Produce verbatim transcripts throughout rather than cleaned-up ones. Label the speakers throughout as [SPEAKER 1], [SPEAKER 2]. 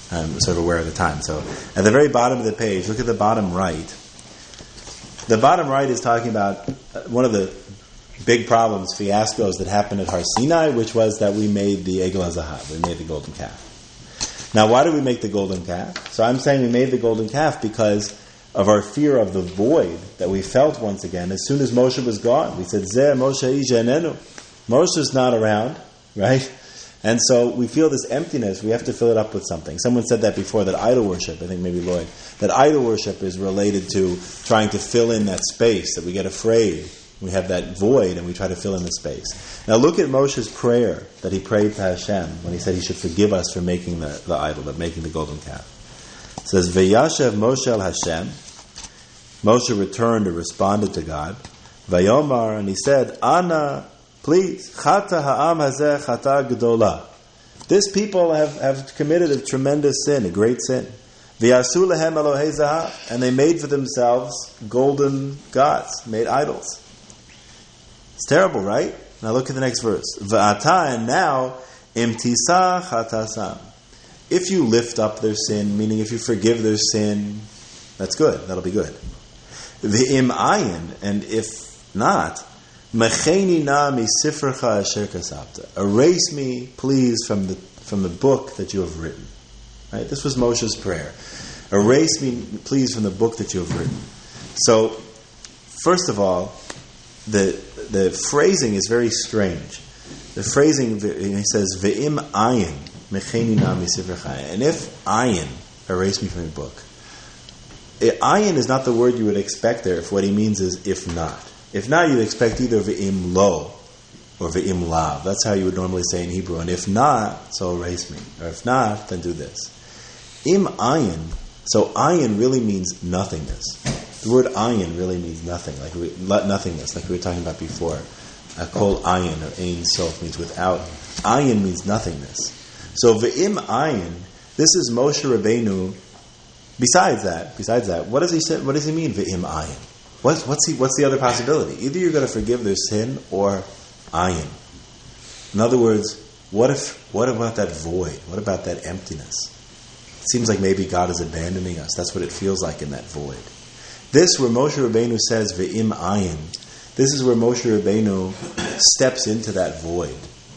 [SPEAKER 1] I'm sort of aware of the time. So at the very bottom of the page, look at the bottom right. The bottom right is talking about one of the big problems, fiascos that happened at Har Sinai, which was that we made the Egel HaZahav. We made the golden calf. Now, why did we make the golden calf? So I'm saying we made the golden calf because of our fear of the void that we felt once again. As soon as Moshe was gone, we said, Zeh Moshe Isha Enenu. Moshe's not around, right? And so we feel this emptiness. We have to fill it up with something. Someone said that before, that idol worship, I think maybe Lloyd, that idol worship is related to trying to fill in that space, that we get afraid. We have that void and we try to fill in the space. Now look at Moshe's prayer that he prayed to Hashem when he said he should forgive us for making the, the idol, of making the golden calf. It says, Vayashev Moshe el Hashem. Moshe returned or responded to God. Vayomar, and he said, Ana, please, chata ha'am hazeh chata gedola. This people have, have committed a tremendous sin, a great sin. V'yasu lehem Elohei zahav, and they made for themselves golden gods, made idols. It's terrible, right? Now look at the next verse. V'ata, and now, imtisa chatasam. If you lift up their sin, meaning if you forgive their sin, that's good. That'll be good. V'im ayin, and if not, mecheni na misifrecha asher kasabta. Erase me, please, from the from the book that you have written. Right? This was Moshe's prayer. Erase me, please, from the book that you have written. So, first of all, the the phrasing is very strange. The phrasing, he says, "Ve'im ayin mecheni na misifrecha," and if ayin, erase me from your book. Ayin is not the word you would expect there. If what he means is if not. If not, you'd expect either ve'im lo or ve'im lav. That's how you would normally say in Hebrew. And if not, so erase me. Or if not, then do this. Im ayin. So ayin really means nothingness. The word ayin really means nothing, like we, nothingness, like we were talking about before. Kol ayin or ein sof means without. Ayin means nothingness. So ve'im ayin. This is Moshe Rabbeinu. Besides that, besides that, what does he say? What does he mean? Ve'im ayin. What's what's he, what's the other possibility? Either you're going to forgive their sin or ayin. In other words, what if what about that void? What about that emptiness? It seems like maybe God is abandoning us. That's what it feels like in that void. This, where Moshe Rabbeinu says ve'im ayin, this is where Moshe Rabbeinu steps into that void,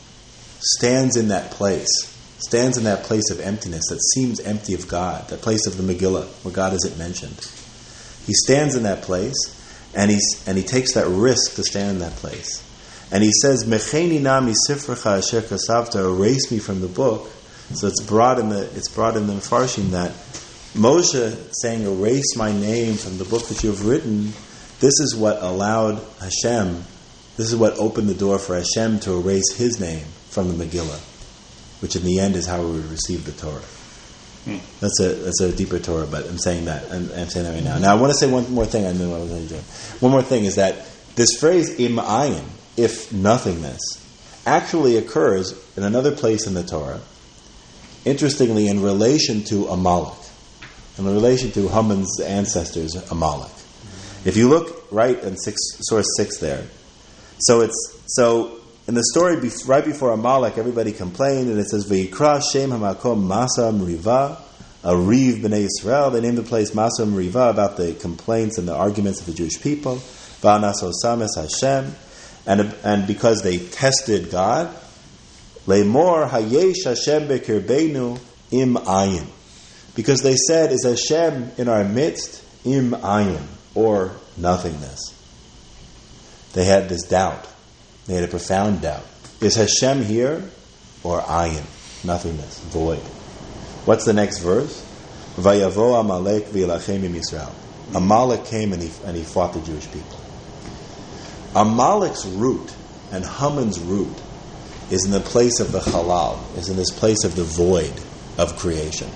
[SPEAKER 1] stands in that place. Stands in that place of emptiness that seems empty of God, that place of the Megillah where God isn't mentioned. He stands in that place, and he's and he takes that risk to stand in that place. And he says, "Mecheni na misifrecha asher kasavta," erase me from the book. So it's brought in the it's brought in the Mefarshim that Moshe saying, "Erase my name from the book that you have written." This is what allowed Hashem. This is what opened the door for Hashem to erase His name from the Megillah, which in the end is how we would receive the Torah. Hmm. That's a that's a deeper Torah, but I'm saying that. I'm, I'm saying that right now. Now I want to say one more thing. I know what I was going to do. One more thing is that this phrase "im ayin," if nothingness, actually occurs in another place in the Torah. Interestingly, in relation to Amalek, in relation to Haman's ancestors, Amalek. If you look right in six, source six there, so it's so. In the story right before Amalek, everybody complained, and it says, "Vayikra Shem Hamakom Masa Meriva," Ariv Bnei Yisrael. They named the place Masa Meriva about the complaints and the arguments of the Jewish people. Va'anaso Sames Hashem, and and because they tested God, Leimor Hayesh Hashem Bekirbeinu Im Ayin, because they said, "Is Hashem in our midst?" Im Ayin, or nothingness. They had this doubt. They had a profound doubt. Is Hashem here or ayin? Nothingness, void. What's the next verse? Vayavo Amalek v'yilachem im Yisrael. Amalek came and he, and he fought the Jewish people. Amalek's root and Haman's root is in the place of the halal, is in this place of the void of creation.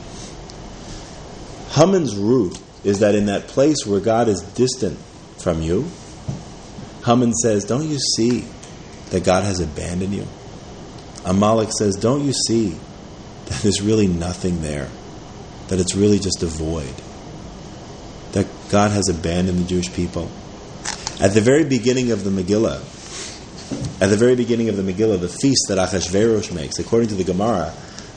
[SPEAKER 1] Haman's root is that in that place where God is distant from you, Haman says, "Don't you see that God has abandoned you?" Amalek says, "Don't you see that there's really nothing there? That it's really just a void? That God has abandoned the Jewish people?" At the very beginning of the Megillah, at the very beginning of the Megillah, the feast that Achashverosh makes, according to the Gemara,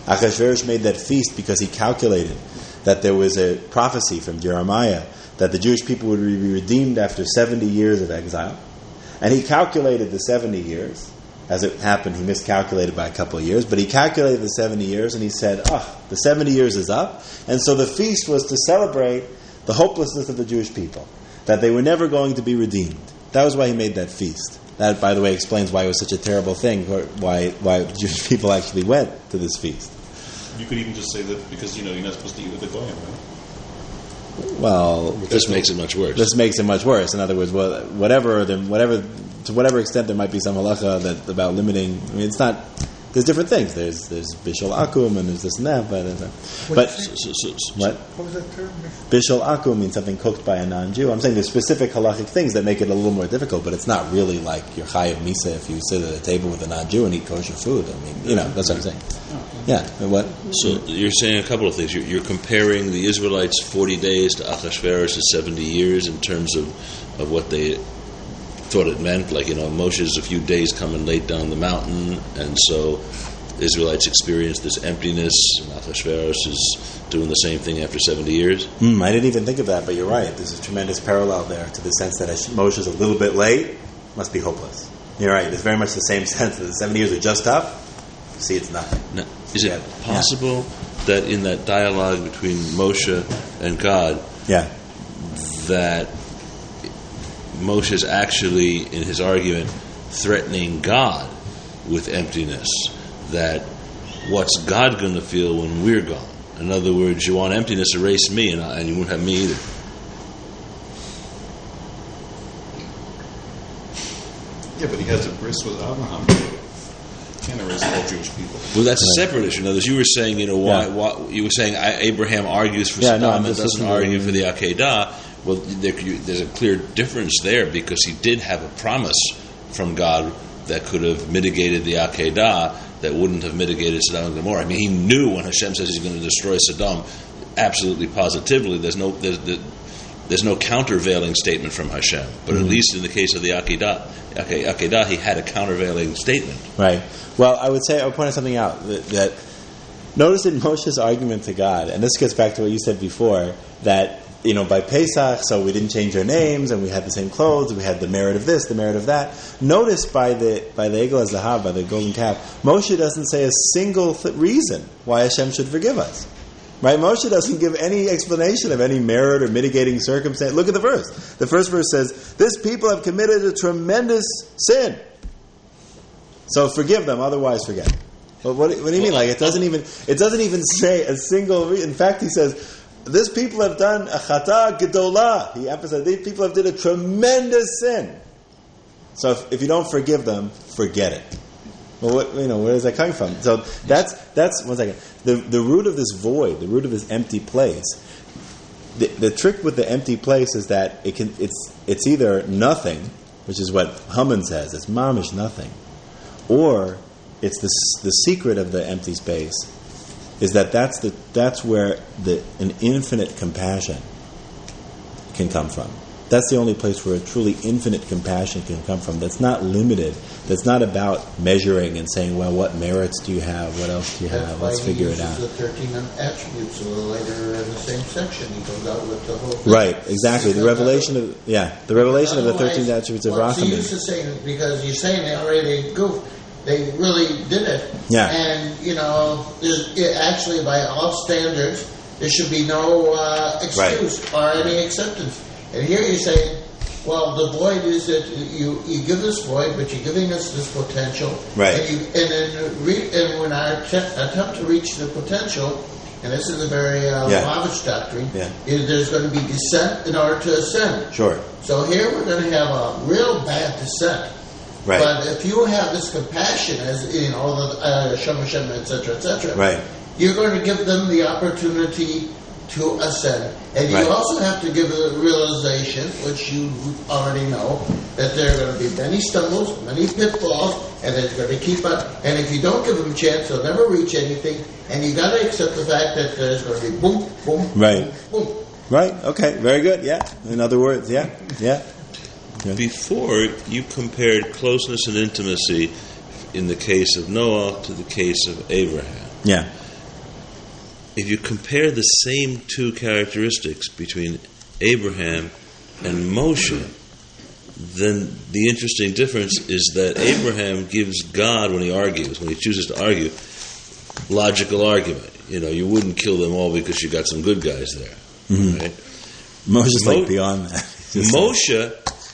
[SPEAKER 1] Achashverosh made that feast because he calculated that there was a prophecy from Jeremiah that the Jewish people would be redeemed after seventy years of exile. And he calculated the seventy years. As it happened, he miscalculated by a couple of years, but he calculated the seventy years, and he said, oh, the seventy years is up. And so the feast was to celebrate the hopelessness of the Jewish people, that they were never going to be redeemed. That was why he made that feast. That, by the way, explains why it was such a terrible thing, or why why Jewish people actually went to this feast.
[SPEAKER 2] You could even just say that because, you know, you're not supposed to eat with the goyim, right?
[SPEAKER 1] Well,
[SPEAKER 3] this makes it much worse.
[SPEAKER 1] This makes it much worse. In other words, well, whatever, the, whatever, to whatever extent there might be some halacha that about limiting. I mean, it's not. There's different things. There's there's bishul akum and there's this and that. But uh, but
[SPEAKER 3] so, so, so,
[SPEAKER 1] what?
[SPEAKER 4] What was that term?
[SPEAKER 1] Bishul akum means something cooked by a non-Jew. I'm saying there's specific halachic things that make it a little more difficult, but it's not really like you're chayav misa if you sit at a table with a non-Jew and eat kosher food. I mean, you know, that's what I'm saying. Yeah. What?
[SPEAKER 3] So you're saying a couple of things. You're, you're comparing the Israelites' forty days to Achashverosh's seventy years in terms of, of what they thought it meant. Like, you know, Moshe's a few days coming late down the mountain, and so Israelites experience this emptiness, and Achashverosh is doing the same thing after seventy years.
[SPEAKER 1] Mm, I didn't even think of that, but you're right. There's a tremendous parallel there to the sense that Moshe's a little bit late, must be hopeless. You're right. It's very much the same sense that the seventy years are just up. See, it's nothing.
[SPEAKER 3] Now, is it possible yeah. that in that dialogue between Moshe and God,
[SPEAKER 1] yeah.
[SPEAKER 3] that Moshe's actually, in his argument, threatening God with emptiness? That what's God going to feel when we're gone? In other words, you want emptiness, erase me, and, I, and you won't have me either.
[SPEAKER 2] Yeah, but he has a bris with Abraham. Can't erase all Jewish people.
[SPEAKER 3] Well, that's a separate issue. In other words, you were saying, you know, why?
[SPEAKER 1] Yeah.
[SPEAKER 3] why you were saying I, Abraham argues for
[SPEAKER 1] yeah,
[SPEAKER 3] Sodom
[SPEAKER 1] no,
[SPEAKER 3] and doesn't argue for the Akedah. Well, there, you, there's a clear difference there because he did have a promise from God that could have mitigated the Akedah, that wouldn't have mitigated Sodom and Gomorrah. I mean, he knew when Hashem says he's going to destroy Sodom, absolutely positively, there's no there's, there's no countervailing statement from Hashem. But mm-hmm. at least in the case of the Akedah, Akedah, he had a countervailing statement.
[SPEAKER 1] Right. Well, I would say, I would point something out, that, that notice in Moshe's argument to God, and this gets back to what you said before, that, you know, by Pesach, so we didn't change our names, and we had the same clothes, and we had the merit of this, the merit of that. Notice by the by the Egel HaZahav, by the golden calf, Moshe doesn't say a single th- reason why Hashem should forgive us. Right? Moshe doesn't give any explanation of any merit or mitigating circumstance. Look at the verse. The first verse says, "This people have committed a tremendous sin. So forgive them, otherwise forget." But what, what do you mean? Like it doesn't even it doesn't even say a single reason. In fact, he says, "This people have done a chata gedolah." He emphasized these people have did a tremendous sin. So if, if you don't forgive them, forget it. Well, what, you know, where is that coming from? So that's that's one second. The the root of this void, the root of this empty place. The, the trick with the empty place is that it can it's it's either nothing, which is what Haman says. It's mamish nothing, or it's the the secret of the empty space is that that's the that's where the an infinite compassion can come from. That's the only place where a truly infinite compassion can come from. That's not limited. That's not about measuring and saying, well, what merits do you have? What else do you have? Let's figure it out.
[SPEAKER 4] The thirteen attributes a little later in the same section. He goes out with the whole thing.
[SPEAKER 1] Right, exactly. The revelation of yeah, the revelation of the thirteen attributes of
[SPEAKER 4] well,
[SPEAKER 1] Rachamim.
[SPEAKER 4] So used to saying because you're saying they already goofed. They really did it.
[SPEAKER 1] Yeah.
[SPEAKER 4] And you know, it, actually, by all standards, there should be no uh, excuse right. or any acceptance. And here you're saying, well, the void is that you, you give this void, but you're giving us this potential.
[SPEAKER 1] Right.
[SPEAKER 4] And, you, and, then re, and when our attempt, attempt to reach the potential, and this is a very uh,
[SPEAKER 1] yeah.
[SPEAKER 4] lavish doctrine,
[SPEAKER 1] yeah.
[SPEAKER 4] is there's going to be descent in order to ascend.
[SPEAKER 1] Sure.
[SPEAKER 4] So here we're going to have a real bad descent.
[SPEAKER 1] Right.
[SPEAKER 4] But if you have this compassion, as you know, the uh, Shem Hashem, et cetera, et cetera,
[SPEAKER 1] right.
[SPEAKER 4] you're going to give them the opportunity to ascend. And you
[SPEAKER 1] right.
[SPEAKER 4] also have to give a realization, which you already know, that there are going to be many stumbles, many pitfalls, and they're going to keep on. And if you don't give them a chance, they'll never reach anything. And you got to accept the fact that there's going to be boom, boom,
[SPEAKER 1] right.
[SPEAKER 4] boom, boom.
[SPEAKER 1] Right. Okay. Very good. Yeah. In other words, yeah, yeah. yeah.
[SPEAKER 3] Before you compared closeness and intimacy in the case of Noah to the case of Abraham.
[SPEAKER 1] Yeah.
[SPEAKER 3] if you compare the same two characteristics between Abraham and Moshe, then the interesting difference is that Abraham gives God, when he argues, when he chooses to argue, logical argument. You know, you wouldn't kill them all because you got some good guys there. Mm-hmm. Right?
[SPEAKER 1] Moshe's
[SPEAKER 3] Mo-
[SPEAKER 1] like beyond that.
[SPEAKER 3] Moshe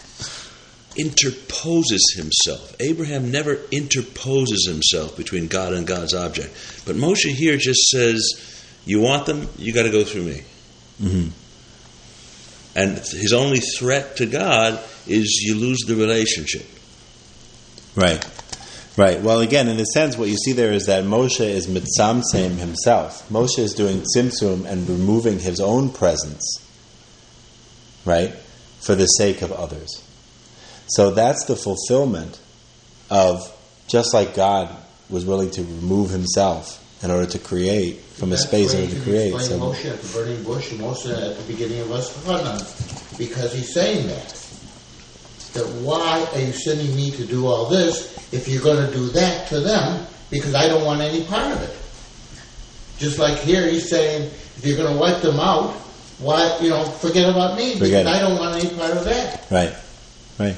[SPEAKER 3] interposes himself. Abraham never interposes himself between God and God's object. But Moshe here just says, you want them, you got to go through me.
[SPEAKER 1] Mm-hmm.
[SPEAKER 3] And his only threat to God is you lose the relationship.
[SPEAKER 1] Right. Right. Well, again, in a sense, what you see there is that Moshe is mitzamtzem himself. Moshe is doing tzimtzum and removing his own presence, right, for the sake of others. So that's the fulfillment of, just like God was willing to remove himself in order to create from a space in order to create.
[SPEAKER 4] So
[SPEAKER 1] Moshe
[SPEAKER 4] at the burning bush and Moshe at the beginning of Vastachanan, because he's saying that. That why are you sending me to do all this if you're going to do that to them, because I don't want any part of it. Just like here he's saying, if you're going to wipe them out, why, you know, forget about me,
[SPEAKER 1] forget
[SPEAKER 4] because
[SPEAKER 1] it.
[SPEAKER 4] I don't want any part of that.
[SPEAKER 1] Right. Right.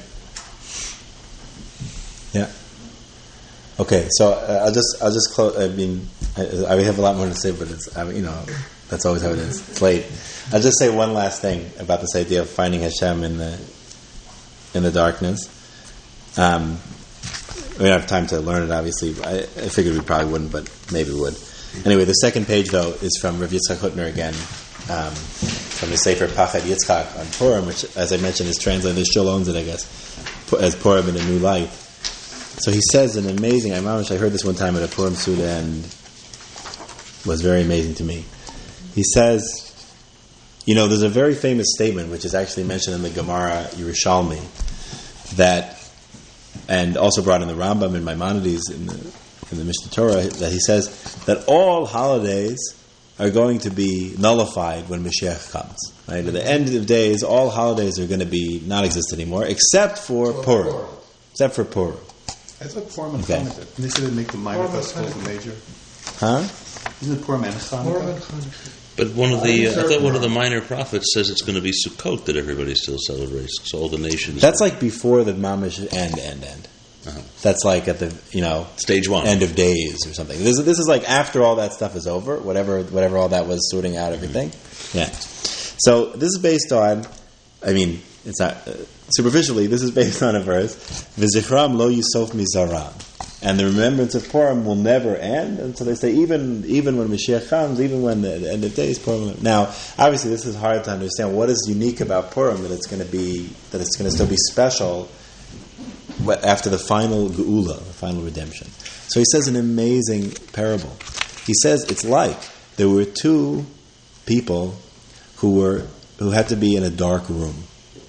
[SPEAKER 1] Yeah. Okay, so uh, I'll just I'll just close. I mean, I, I have a lot more to say, but it's I mean, you know, that's always how it is. It's late. I'll just say one last thing about this idea of finding Hashem in the in the darkness. Um, we don't have time to learn it, obviously. I, I figured we probably wouldn't, but maybe we would. Anyway, the second page, though, is from Rav Yitzchak Hutner again, um, from the Sefer Pachad Yitzchak on Purim, which, as I mentioned, is translated, it still owns it, I guess, as Purim in a New Light. So he says an amazing, I heard this one time at a Purim Suda and was very amazing to me. He says, you know, there's a very famous statement, which is actually mentioned in the Gemara Yerushalmi, that, and also brought in the Rambam and Maimonides in the, in the Mishnah Torah, that he says that all holidays are going to be nullified when Mashiach comes. Right? At the end of days, all holidays are going to be non-existent anymore, except for Purim. Except for Purim.
[SPEAKER 2] I thought Purim and
[SPEAKER 1] Okay.
[SPEAKER 2] Hanukkah. They said they'd make the minor festival the major.
[SPEAKER 1] Huh?
[SPEAKER 2] Isn't it Purim and Hanukkah?
[SPEAKER 3] But one of the, uh, I thought one of the minor prophets says it's going to be Sukkot that everybody still celebrates. So all the nations.
[SPEAKER 1] That's like before the mamish end, end, end.
[SPEAKER 3] Uh-huh.
[SPEAKER 1] That's like at the, you know,
[SPEAKER 3] Stage one.
[SPEAKER 1] end of days or something. This is, this is like after all that stuff is over, whatever whatever all that was sorting out everything. Mm-hmm. Yeah. So this is based on, I mean, it's not, uh, superficially, this is based on a verse, V'zichram lo yisof mizaram. And the remembrance of Purim will never end. And so they say, even even when Mashiach comes, even when the, the end of days, Purim. Now, obviously, this is hard to understand. What is unique about Purim that it's going to be that it's going to still be special after the final geula, the final redemption? So he says an amazing parable. He says it's like there were two people who were who had to be in a dark room,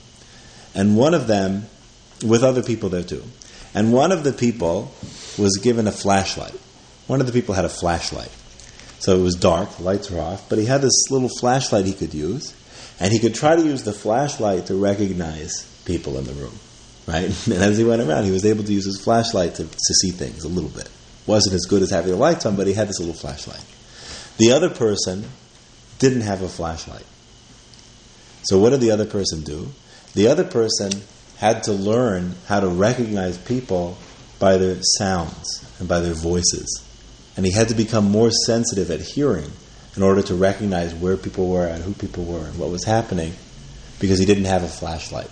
[SPEAKER 1] and one of them with other people there too. And one of the people was given a flashlight. One of the people had a flashlight. So it was dark, the lights were off, but he had this little flashlight he could use, and he could try to use the flashlight to recognize people in the room, right? And as he went around, he was able to use his flashlight to, to see things a little bit. Wasn't as good as having the lights on, but he had this little flashlight. The other person didn't have a flashlight. So what did the other person do? The other person had to learn how to recognize people by their sounds and by their voices. And he had to become more sensitive at hearing in order to recognize where people were and who people were and what was happening, because he didn't have a flashlight.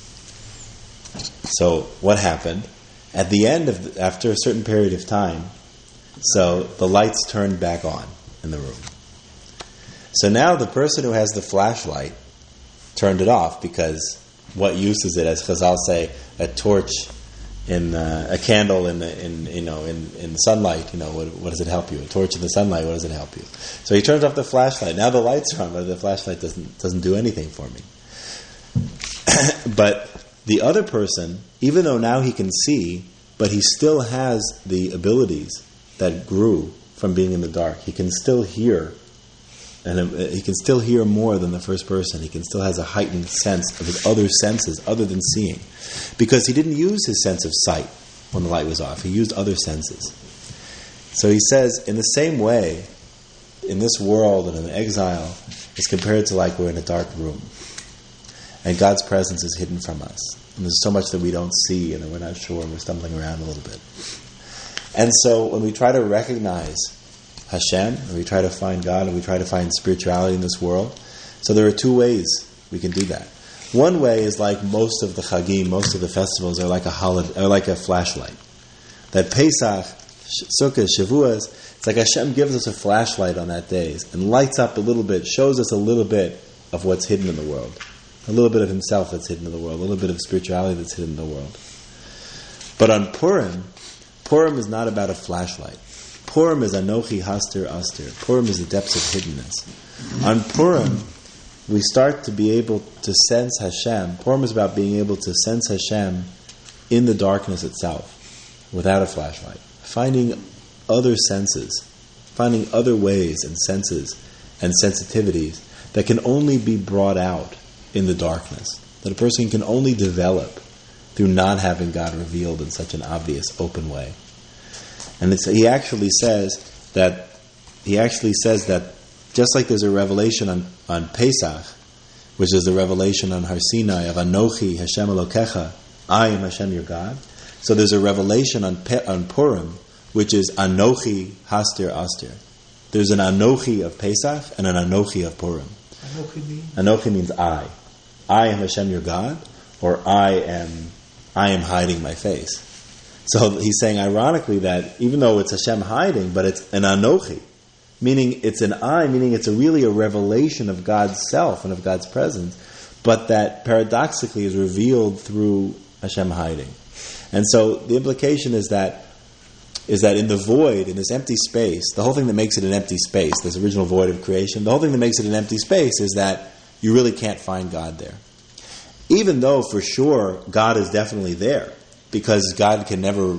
[SPEAKER 1] So what happened? At the end of, the, after a certain period of time, so the lights turned back on in the room. So now the person who has the flashlight turned it off, because what use is it, as Chazal say, a torch in uh, a candle in the, in you know in, in sunlight? You know, what, what does it help you? A torch in the sunlight, what does it help you? So he turns off the flashlight. Now the lights are on, but the flashlight doesn't doesn't do anything for me. But the other person, even though now he can see, but he still has the abilities that grew from being in the dark. He can still hear. And he can still hear more than the first person. He can still has a heightened sense of his other senses other than seeing. Because he didn't use his sense of sight when the light was off. He used other senses. So he says, in the same way, in this world and in exile is compared to like we're in a dark room. And God's presence is hidden from us. And there's so much that we don't see and that we're not sure and we're stumbling around a little bit. And so when we try to recognize Hashem, and we try to find God, and we try to find spirituality in this world, so there are two ways we can do that. One way is like most of the Chagim, most of the festivals are like a holiday, or like a flashlight. That Pesach, Sukkot, Shavuos, it's like Hashem gives us a flashlight on that day and lights up a little bit, shows us a little bit of what's hidden in the world. A little bit of himself that's hidden in the world, a little bit of spirituality that's hidden in the world. But on Purim, Purim is not about a flashlight. Purim is Anochi Haster Aster. Purim is the depths of hiddenness. On Purim, we start to be able to sense Hashem. Purim is about being able to sense Hashem in the darkness itself, without a flashlight. Finding other senses, finding other ways and senses and sensitivities that can only be brought out in the darkness, that a person can only develop through not having God revealed in such an obvious, open way. And it's, he actually says that he actually says that just like there's a revelation on, on Pesach, which is the revelation on Har Sinai of Anochi Hashem Elokecha, I am Hashem your God. So there's a revelation on Pe- on Purim, which is Anochi Haster Aster. There's an Anochi of Pesach and an Anochi of Purim. Anochi means? Anochi means I. I am Hashem your God, or I am I am hiding my face. So he's saying ironically that even though it's Hashem hiding, but it's an Anochi, meaning it's an I, meaning it's a really a revelation of God's self and of God's presence, but that paradoxically is revealed through Hashem hiding. And so the implication is that is that in the void, in this empty space, the whole thing that makes it an empty space, this original void of creation, the whole thing that makes it an empty space is that you really can't find God there. Even though for sure God is definitely there, because God can never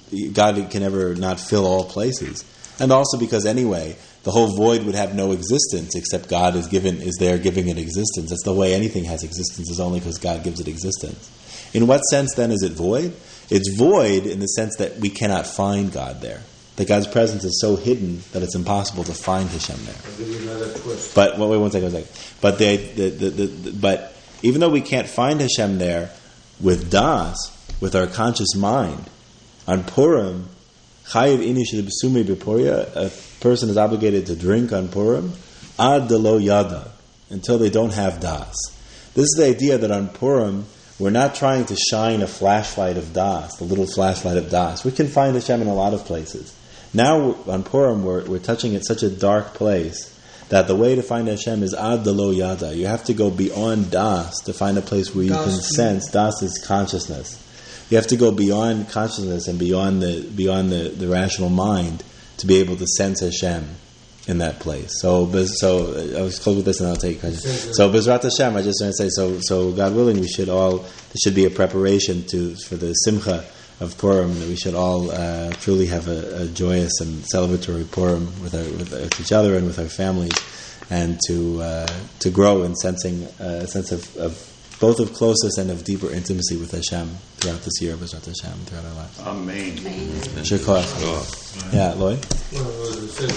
[SPEAKER 1] God can never not fill all places. And also because anyway, the whole void would have no existence except God is given is there giving it existence. That's the way anything has existence, is only because God gives it existence. In what sense then is it void? It's void in the sense that we cannot find God there. That God's presence is so hidden that it's impossible to find Hashem there.
[SPEAKER 4] I'll give you another twist.
[SPEAKER 1] But wait, one second, one second. But the, the, the, the, the but even though we can't find Hashem there with das, with our conscious mind, on Purim, chayiv inish b'sumei b'poria, a person is obligated to drink on Purim, ad delo yada, until they don't have das. This is the idea that on Purim, we're not trying to shine a flashlight of das, the little flashlight of das. We can find Hashem in a lot of places. Now on Purim, we're, we're touching at such a dark place that the way to find Hashem is ad delo yada. You have to go beyond das to find a place where you das can sense. Das is consciousness. You have to go beyond consciousness and beyond the beyond the, the rational mind to be able to sense Hashem in that place. So, so I was close with this, and I'll take questions. So, Bezrat Hashem, I just want to say, so, so God willing, we should all. This should be a preparation to for the Simcha of Purim. That we should all uh, truly have a, a joyous and celebratory Purim with, our, with, with each other and with our families, and to uh, to grow in sensing uh, a sense of, of both of closeness and of deeper intimacy with Hashem throughout this year, Bezrat Hashem, throughout our lives.
[SPEAKER 2] Amen.
[SPEAKER 1] Sure, yeah, Lloyd.
[SPEAKER 4] Well, it says